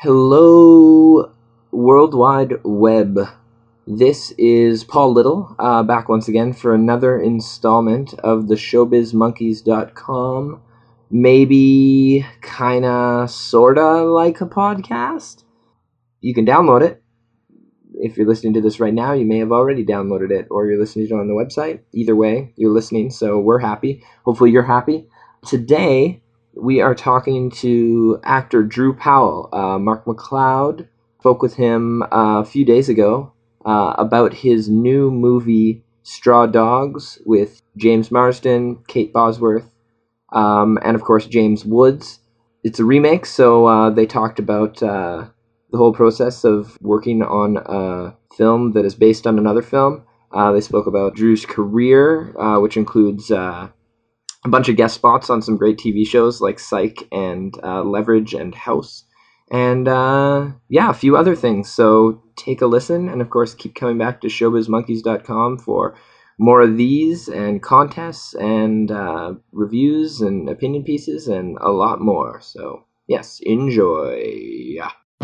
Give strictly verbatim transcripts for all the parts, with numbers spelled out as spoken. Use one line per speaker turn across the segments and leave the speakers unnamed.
Hello, World Wide Web. This is Paul Little, uh, back once again for another installment of the showbiz monkeys dot com. Maybe, kinda, sorta like a podcast. You can download it. If you're listening to this right now, you may have already downloaded it, or you're listening to it on the website. Either way, you're listening, so we're happy. Hopefully you're happy. Today, we are talking to actor Drew Powell. Uh, Mark McLeod spoke with him uh, a few days ago uh, about his new movie, Straw Dogs, with James Marsden, Kate Bosworth, um, and of course James Woods. It's a remake, so uh, they talked about uh, the whole process of working on a film that is based on another film. Uh, they spoke about Drew's career, uh, which includes uh, a bunch of guest spots on some great T V shows like Psych and uh, Leverage and House. And uh, yeah, a few other things. So take a listen, and of course keep coming back to showbiz monkeys dot com for more of these and contests and uh, reviews and opinion pieces and a lot more. So yes, enjoy.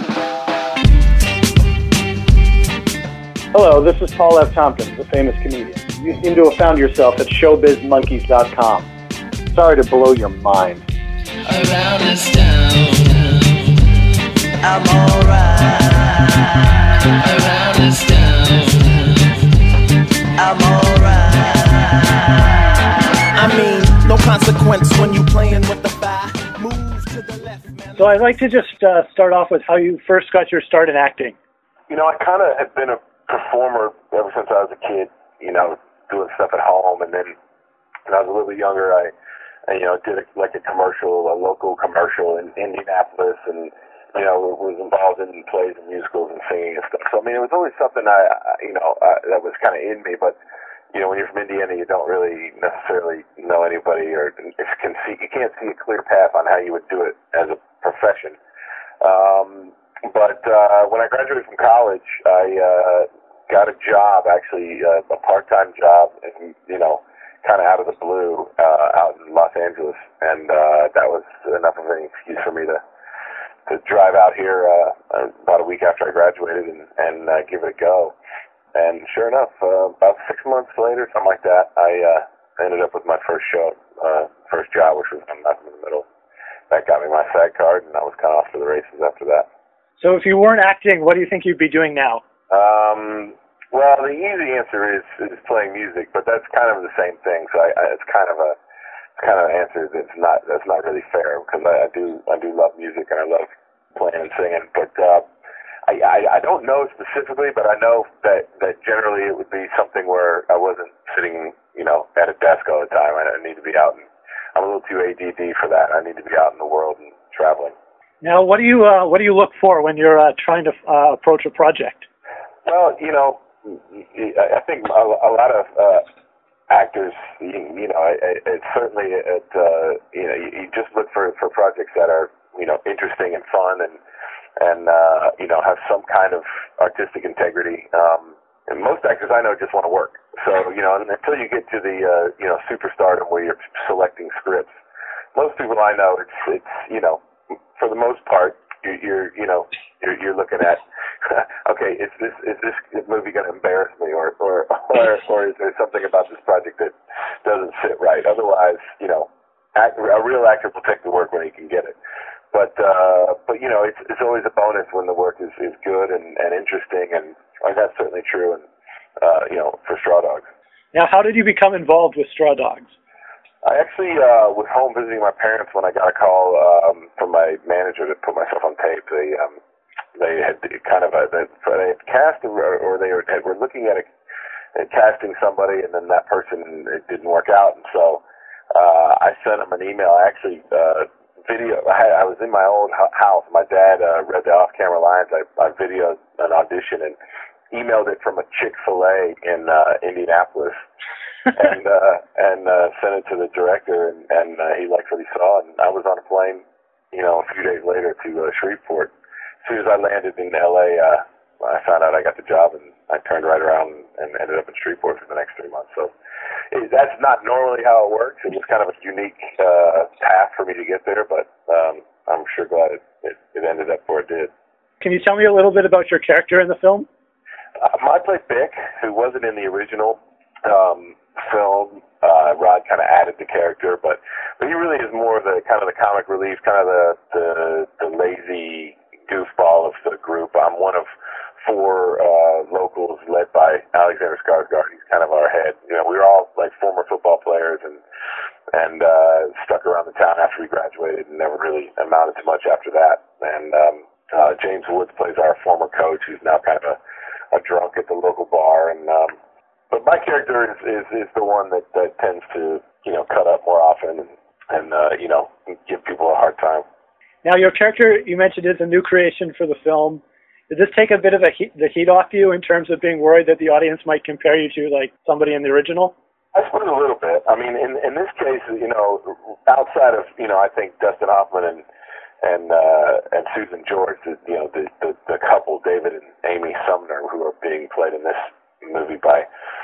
Hello, this is Paul F. Tompkins, the famous comedian. You seem to have found yourself at showbiz monkeys dot com. Sorry to blow your mind.
Around this town, I'm alright. Around this town, I'm alright. I mean, no consequence when you playing with the fire. Move to the left, man.
So I'd like to just uh, start off with how you first got your start in acting.
You know, I kind of had been a performer ever since I was a kid, you know, doing stuff at home. And then when I was a little bit younger, I, I you know, did a, like a commercial, a local commercial in Indianapolis, and, you know, was involved in plays and musicals and singing and stuff. So, I mean, it was always something I, I you know, uh, that was kind of in me. But, you know, when you're from Indiana, you don't really necessarily know anybody, or can see, you can't see a clear path on how you would do it as a profession. Um, but uh, when I graduated from college, I uh, got a job, actually, uh, a part-time job, and, you know, kind of out of the blue, uh, out in Los Angeles, and uh, that was enough of an excuse for me to to drive out here uh, about a week after I graduated and, and uh, give it a go. And sure enough, uh, about six months later, something like that, I uh, ended up with my first show, uh, first job, which was on Malcolm in the Middle. That got me my SAG card, and I was kind of off to the races after that.
So if you weren't acting, what do you think you'd be doing now?
Um, well, the easy answer is, is playing music, but that's kind of the same thing. So I, I, it's kind of a it's kind of an answer that's not that's not really fair, because I, I do I do love music and I love playing and singing. But uh, I, I I don't know specifically, but I know that, that generally it would be something where I wasn't sitting, you know, at a desk all the time. I, I need to be out, and I'm a little too A D D for that. I need to be out in the world and traveling.
Now, what do you uh, what do you look for when you're uh, trying to uh, approach a project?
Well, you know, I think a, a lot of uh, actors, you, you know, it, it certainly, it, uh, you know, you, you just look for, for projects that are, you know, interesting and fun, and and uh, you know, have some kind of artistic integrity. Um, and most actors I know just want to work. So, you know, until you get to the uh, you know, superstardom where you're selecting scripts, most people I know, it's it's you know, for the most part, you're, you're you know, you're, you're looking at, okay, is this is this movie going to embarrass me, or or, or or is there something about this project that doesn't fit right? Otherwise, you know, act, a real actor will take the work when he can get it. But uh, but you know, it's it's always a bonus when the work is, is good and, and interesting, and uh, that's certainly true. And uh, you know, for Straw Dogs.
Now, how did you become involved with Straw Dogs?
I actually uh, was home visiting my parents when I got a call um, from my manager to put myself on tape. They um, they had kind of a, they, they had cast, or, or they were, were looking at, a, at casting somebody, and then that person, it didn't work out, and so uh, I sent them an email. I actually uh, video. I, had, I was in my old house. My dad uh, read the off-camera lines. I, I videoed an audition and emailed it from a Chick-fil-A in uh, Indianapolis. and uh, and uh, sent it to the director, and, and uh, he liked what he saw, and I was on a plane, you know, a few days later to uh, Shreveport. As soon as I landed in L A, uh, I found out I got the job, and I turned right around and ended up in Shreveport for the next three months. So it, that's not normally how it works. It was kind of a unique uh, path for me to get there, but um, I'm sure glad it, it, it ended up where it did.
Can you tell me a little bit about your character in the film?
Um, I played Bick, who wasn't in the original um, film. Uh, Rod kind of added the character, but but he really is more of the kind of the comic relief, kind of the the, the lazy goofball of the group. I'm one of four uh, locals led by Alexander Skarsgård. He's kind of our head. You know, we were all like former football players and and uh, stuck around the town after we graduated and never really amounted to much after that. And um, uh, James Woods plays our former coach, who's now kind of a, a drunk at the local bar. And um, but my character is, is, is the one that, that tends to, you know, cut up more often and, and uh, you know, give people a hard time.
Now, your character, you mentioned, is a new creation for the film. Did this take a bit of a heat, the heat off you in terms of being worried that the audience might compare you to, like, somebody in the original?
I suppose a little bit. I mean, in in this case, you know, outside of, you know, I think Dustin Hoffman and and uh, and Susan George, the, you know, the, the the couple, David and Amy Sumner, who are being played in this movie by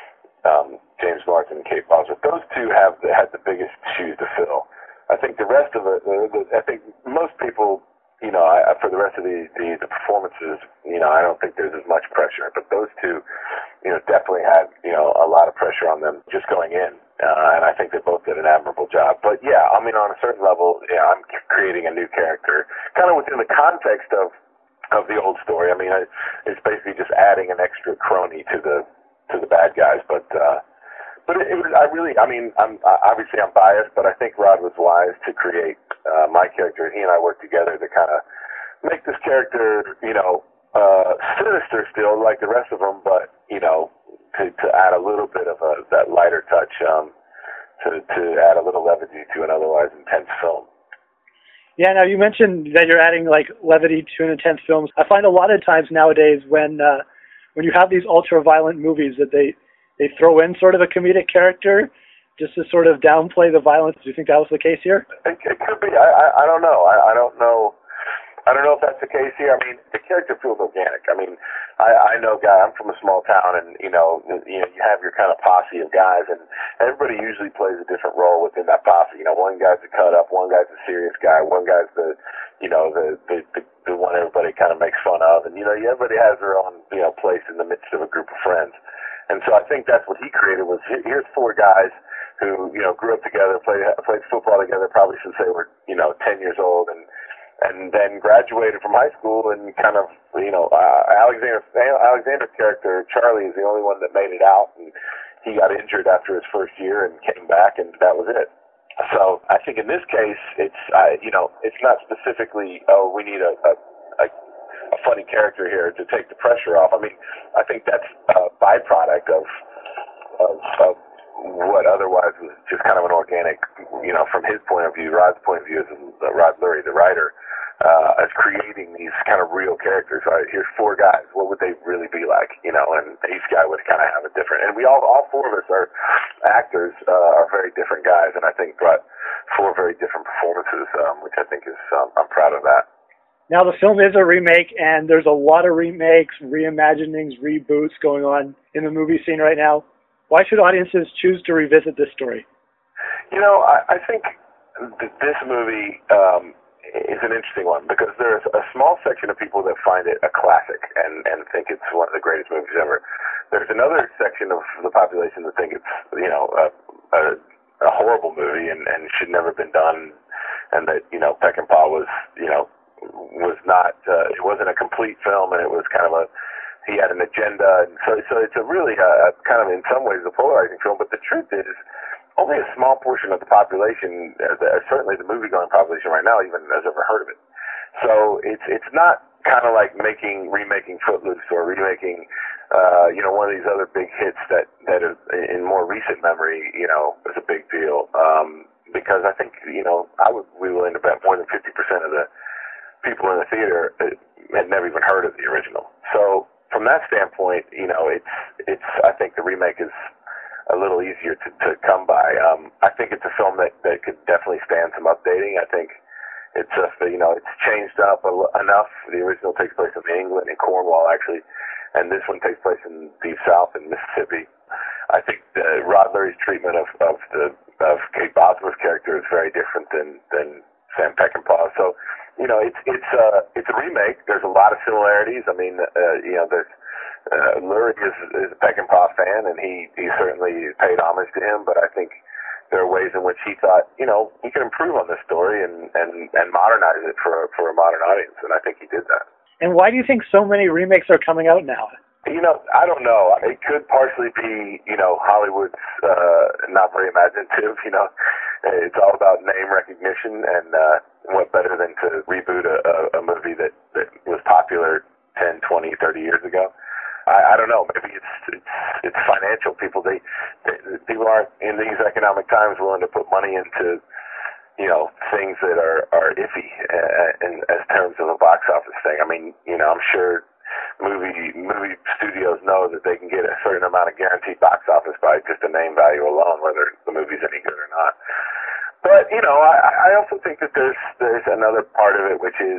um, James Marsden and Kate Bosworth, those two have the, had the biggest shoes to fill. I think the rest of it, the, the, I think most people, you know, I, for the rest of the, the the performances, you know, I don't think there's as much pressure. But those two, you know, definitely had, you know, a lot of pressure on them just going in. Uh, and I think they both did an admirable job. But yeah, I mean, on a certain level, yeah, I'm creating a new character, kind of within the context of of the old story. I mean, I, it's basically just adding an extra crony to the to the bad guys. But uh, but it, it was, I really, I mean, I'm obviously I'm biased, but I think Rod was wise to create uh, my character. He and I worked together to kind of make this character, you know, uh, sinister still, like the rest of them, but you know, to, to add a little bit of a, that lighter touch, um, to to add a little levity to an otherwise intense film.
Yeah. Now you mentioned that you're adding like levity to an intense film. I find a lot of times nowadays when uh, when you have these ultra-violent movies that they they throw in sort of a comedic character just to sort of downplay the violence. Do you think that was the case here?
It, it could be. I, I, I don't know. I, I don't know. I don't know if that's the case here. I mean, the character feels organic. I mean, I, I know, guy. I'm from a small town, and you know, you know, you have your kind of posse of guys, and everybody usually plays a different role within that posse. You know, one guy's a cut up, one guy's a serious guy, one guy's the, you know, the the the, the one everybody kind of makes fun of, and you know, everybody has their own, you know, place in the midst of a group of friends. And so I think that's what he created was here's four guys who, you know, grew up together, played played football together probably since they were, you know, ten years old, and and then graduated from high school and kind of, you know, uh, Alexander Alexander's character Charlie is the only one that made it out, and he got injured after his first year and came back, and that was it. So I think in this case, it's uh, you know, it's not specifically, oh, we need a, a, a a funny character here to take the pressure off. I mean, I think that's a byproduct of, of, of what otherwise was just kind of an organic, you know, from his point of view, Rod's point of view, as uh, Rod Lurie, the writer, uh, as creating these kind of real characters. Right? Here's four guys. What would they really be like? You know, and each guy would kind of have a different. And we all, all four of us are actors, uh, are very different guys, and I think brought four very different performances, um, which I think is, um, I'm proud of that.
Now, the film is a remake, and there's a lot of remakes, reimaginings, reboots going on in the movie scene right now. Why should audiences choose to revisit this story?
You know, I, I think th- this movie um, is an interesting one because there's a small section of people that find it a classic and, and think it's one of the greatest movies ever. There's another section of the population that think it's, you know, a, a, a horrible movie and, and should never have been done, and that, you know, Peckinpah was, you know, was not, uh, it wasn't a complete film, and it was kind of a, he had an agenda, and so so it's a really uh, kind of in some ways a polarizing film. But the truth is, only a small portion of the population, uh, the, certainly the movie-going population right now, even has ever heard of it. So it's it's not kind of like making remaking Footloose or remaking, uh, you know, one of these other big hits that that is in more recent memory, you know, is a big deal. Um, because I think, you know, I would we will end up at more than fifty percent of the people in the theater had never even heard of the original. So from that standpoint, you know, it's it's. I think the remake is a little easier to, to come by. Um, I think it's a film that, that could definitely stand some updating. I think it's a, you know, it's changed up a, enough. The original takes place in England, in Cornwall actually, and this one takes place in Deep South in Mississippi. I think the, Rod Lurie's treatment of, of the of Kate Bosworth's character is very different than than Sam Peckinpah. So you know, it's it's uh, it's a remake. There's a lot of similarities. I mean, uh, you know, there's uh, Lurie is, is a Peckinpah fan, and he he certainly paid homage to him. But I think there are ways in which he thought, you know, he could improve on this story and and and modernize it for for a modern audience, and I think he did that.
And why do you think so many remakes are coming out now?
You know, I don't know. It could partially be, you know, Hollywood's uh, not very imaginative. You know, it's all about name recognition, and uh, what better than to reboot a, a, a movie that, that was popular ten, twenty, thirty years ago. I, I don't know. Maybe it's it's, it's financial. People they, they people aren't in these economic times willing to put money into, you know, things that are are iffy uh, in as terms of a box office thing. I mean, you know, I'm sure movie movie studios know that they can get a certain amount of guaranteed box office by just the name value alone, whether the movie's any good or not. But you know, I, I also think that there's there's another part of it, which is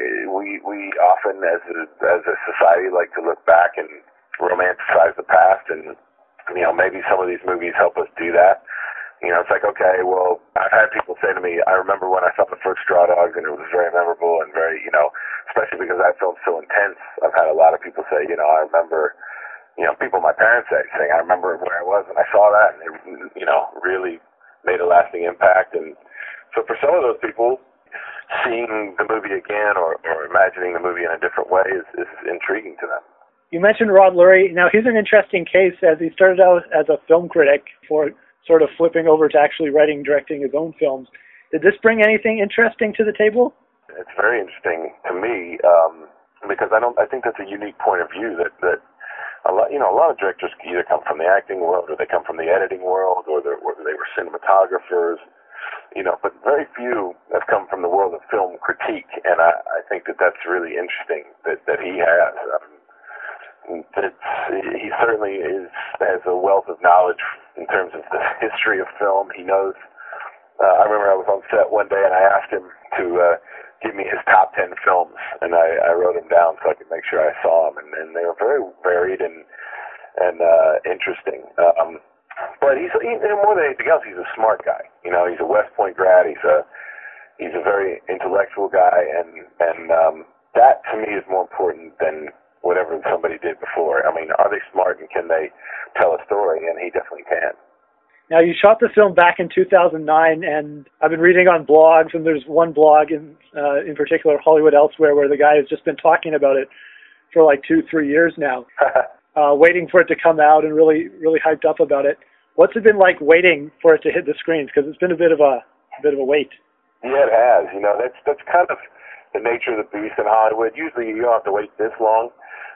we we often as a, as a society like to look back and romanticize the past, and you know, maybe some of these movies help us do that. You know, it's like, okay, well, I've had people say to me, I remember when I saw the first Straw Dogs, and it was very memorable and very, you know, especially because that film's so intense. I've had a lot of people say, you know, I remember, you know, people my parents say, saying, I remember where I was when I saw that, and it, you know, really made a lasting impact. And so for some of those people, seeing the movie again or, or imagining the movie in a different way is, is intriguing to them.
You mentioned Rod Lurie. Now, he's an interesting case, as he started out as a film critic for sort of flipping over to actually writing, directing his own films. Did this bring anything interesting to the table?
It's very interesting to me um, because I don't. I think that's a unique point of view that that a lot. You know, a lot of directors either come from the acting world, or they come from the editing world, or, or they were cinematographers. You know, but very few have come from the world of film critique, and I, I think that that's really interesting that that he has. Um, that he certainly is has a wealth of knowledge in terms of the history of film. He knows. Uh, I remember I was on set one day and I asked him to uh, give me his top ten films, and I, I wrote them down so I could make sure I saw them, and, and they were very varied and and uh, interesting. Um, but he's he, more than anything else, he's a smart guy. You know, he's a West Point grad. He's a he's a very intellectual guy, and and um, that to me is more important than whatever somebody did before. I mean, are they smart and can they tell a story? And he definitely can.
Now, you shot the film back in two thousand nine, and I've been reading on blogs, and there's one blog in uh, in particular, Hollywood Elsewhere, where the guy has just been talking about it for like two, three years now, uh, waiting for it to come out and really, really hyped up about it. What's it been like waiting for it to hit the screens? Because it's been a bit of a, a bit of a wait.
Yeah, it has. You know, that's that's kind of the nature of the beast in Hollywood. Usually, you don't have to wait this long.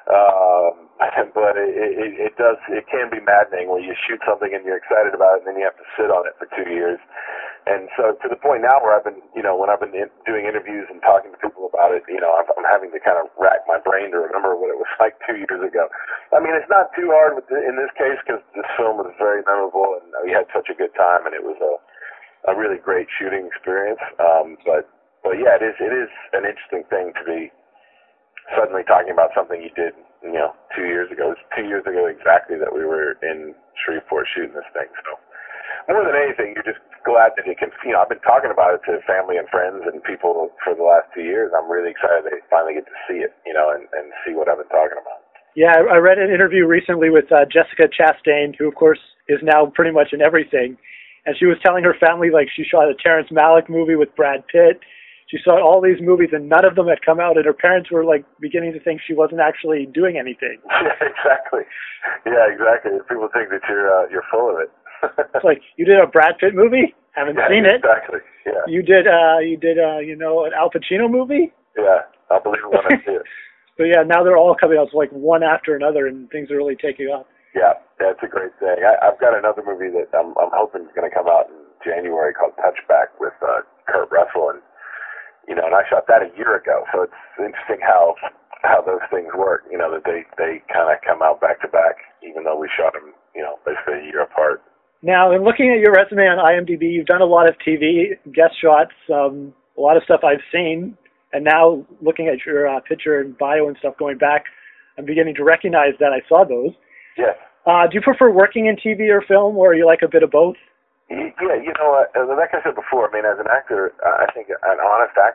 Um, but it, it, it does, it can be maddening when you shoot something and you're excited about it and then you have to sit on it for two years. And so to the point now where I've been, you know, when I've been in, doing interviews and talking to people about it, you know, I'm, I'm having to kind of rack my brain to remember what it was like two years ago. I mean, it's not too hard with the, in this case because this film was very memorable and we had such a good time and it was a, a really great shooting experience. Um, but, but yeah, it is, it is an interesting thing to be suddenly talking about something you did, you know, two years ago. It was two years ago exactly that we were in Shreveport shooting this thing. So more than anything, you're just glad that it can, you know, I've been talking about it to family and friends and people for the last two years. I'm really excited they finally get to see it, you know, and, and see what I've been talking about.
Yeah, I read an interview recently with uh, Jessica Chastain, who, of course, is now pretty much in everything. And she was telling her family, like, she shot a Terrence Malick movie with Brad Pitt. She saw all these movies and none of them had come out, and her parents were like beginning to think she wasn't actually doing anything.
Yeah, exactly. Yeah, exactly. People think that you're uh, you're full of it.
It's like, you did a Brad Pitt movie? Haven't
yeah,
seen it.
Exactly. Yeah.
You did uh you did uh you know an Al Pacino movie?
Yeah, I'll believe it when I see it.
So yeah, now they're all coming out, so like one after another, and things are really taking off.
Yeah, that's a great thing. I, I've got another movie that I'm I'm hoping is going to come out in January called Touchback with uh, Kurt Russell, and you know, and I shot that a year ago, so it's interesting how how those things work. You know, that they they kind of come out back to back, even though we shot them, you know, basically a year apart.
Now, in looking at your resume on IMDb, you've done a lot of T V guest shots, um, a lot of stuff I've seen, and now looking at your uh, picture and bio and stuff going back, I'm beginning to recognize that I saw those.
Yes.
Uh, do you prefer working in T V or film, or are you like a bit of both?
Yeah, you know, uh, like I said before, I mean, as an actor, uh, I think an honest actor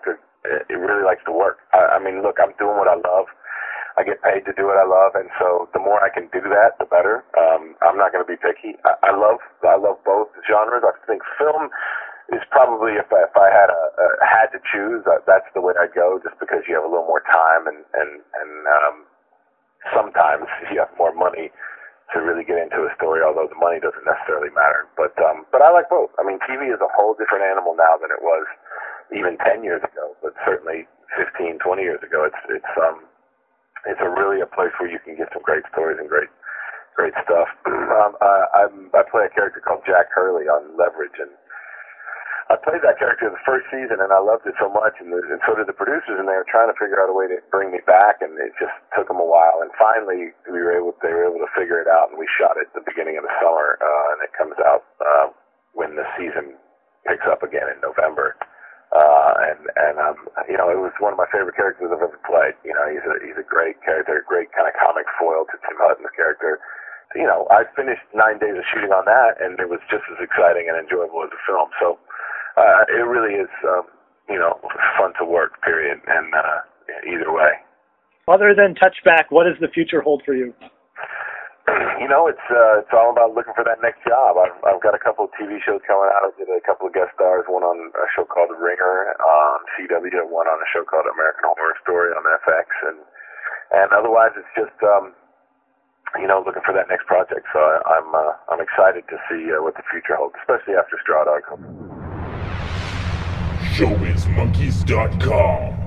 it, it really likes to work. I, I mean, look, I'm doing what I love. I get paid to do what I love, and so the more I can do that, the better. Um, I'm not going to be picky. I, I love I love both genres. I think film is probably, if I, if I had a, a had to choose, uh, that's the way I'd go, just because you have a little more time and and and um, sometimes you have more money to really get into a story. Although the money doesn't necessarily matter, but um, but I like both. I mean, T V is a whole different animal now than it was even ten years ago, but certainly fifteen, twenty years ago. It's it's um. It's a really a place where you can get some great stories and great, great stuff. um, I, I'm, I play a character called Jack Hurley on Leverage, and I played that character the first season, and I loved it so much, and, the, and so did the producers, and they were trying to figure out a way to bring me back, and it just took them a while. And finally, we were able, they were able to figure it out, and we shot it at the beginning of the summer, uh, and it comes out uh, when the season picks up again in November. Uh, and, and, um, you know, it was one of my favorite characters I've ever played. You know, he's a, he's a great character, a great kind of comic foil to Tim Hutton's character. You know, I finished nine days of shooting on that, and it was just as exciting and enjoyable as a film. So, uh, it really is, um, you know, fun to work, period. And, uh, either way.
Other than Touchback, what does the future hold for you?
You know, it's uh, it's all about looking for that next job. I've I've got a couple of T V shows coming out. I did a couple of guest stars, one on a show called The Ringer on C W, and one on a show called American Horror Story on F X, and and otherwise it's just um, you know, looking for that next project. So I, I'm uh, I'm excited to see uh, what the future holds, especially after Straw Dogs.
Showbiz Monkeys dot com